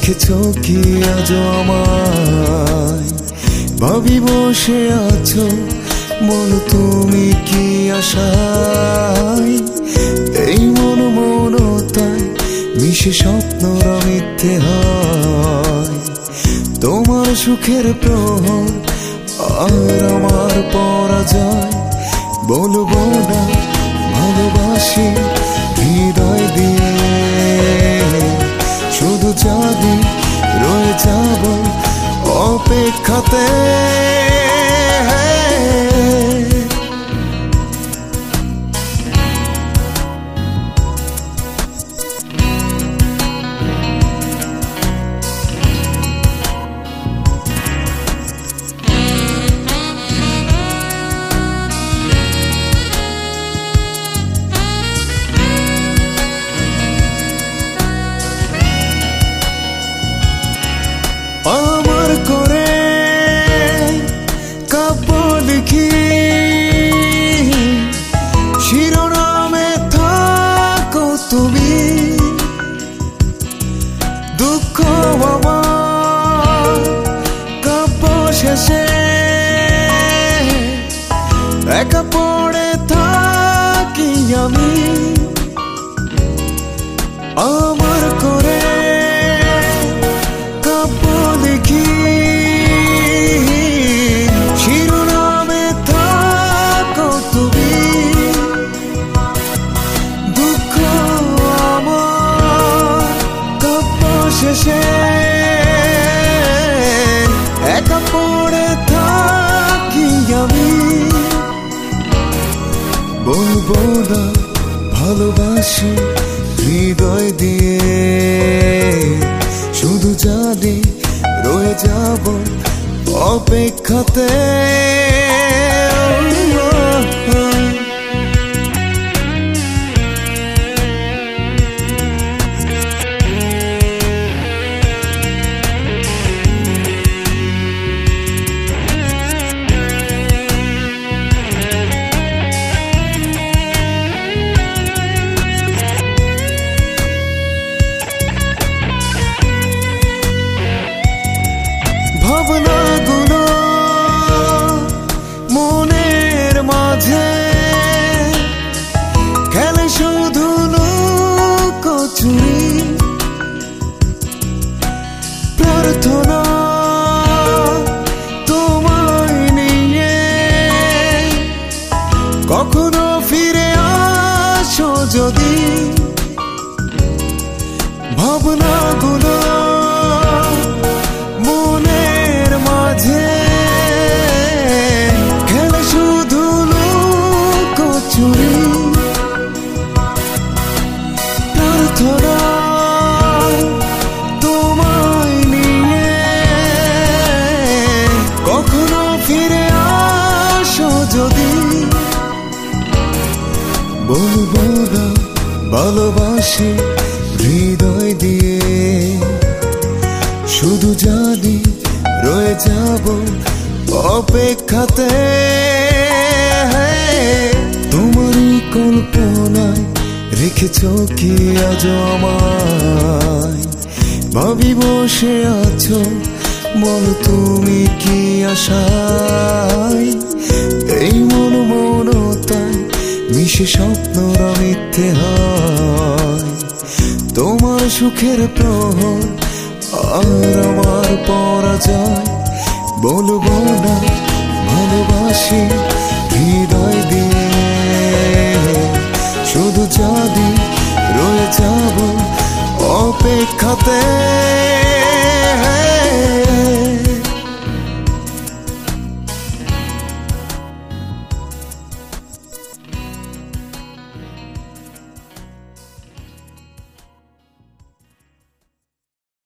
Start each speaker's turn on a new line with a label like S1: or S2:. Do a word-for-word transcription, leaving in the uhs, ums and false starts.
S1: রেখেছো কি আজ আমায়? ভাবি বসে আছো, বলো তুমি কি আশায়? এই মন মনতায় মিশে স্বপ্নরা মিথ্যে হয়। তোমার সুখের প্রহর আর আমার পরাজয়, বলবো না ভালোবাসি হৃদয় দিয়ে। শুধু যদি রয়ে যাব অপেক্ষাতে। আমার করে কাব্য লিখি, শিরোনামে থাকো তুমি। দুঃখ বাবা কাব্য শেষে একা পড়ে থাকি আমি। আমার করে শিরোনামে থাকো তুমি। দুঃখ আমার কাব্য শেষে একা পড়ে থাকি আমি। বলবো না ভালোবাসি হৃদয় দিয়ে, শুধু জানি রয়ে যাব অপেক্ষাতে। ভাবনাগুলো মনের মাঝে খেলে শুধু লুকোচুরি। প্রার্থনা তোমায় নিয়ে কখনো ফিরে আসো যদি। ভাবনাগুলো মনের মাঝে খেলে শুধু লুকোচুরি। প্রার্থনা তোমায় নিয়ে কখনো ফিরে আসো যদি। বলবো না ভালোবাসি হৃদয় দিয়ে, শুধু জানি রয়ে যাব অপেক্ষাতে। তোমারই কল্পনায় রেখেছো কি আজ আমায়? ভাবি বসে আছো, বলো তুমি কি আশায়? এই মন মনতায় মিশে স্বপ্নরা মিথ্যে হয়। তোমার সুখের প্রহর আর আমার পরাজয়, বলবো না ভালোবাসি হৃদয় দিয়ে। শুধু যদি রয়ে যাব অপেক্ষাতে।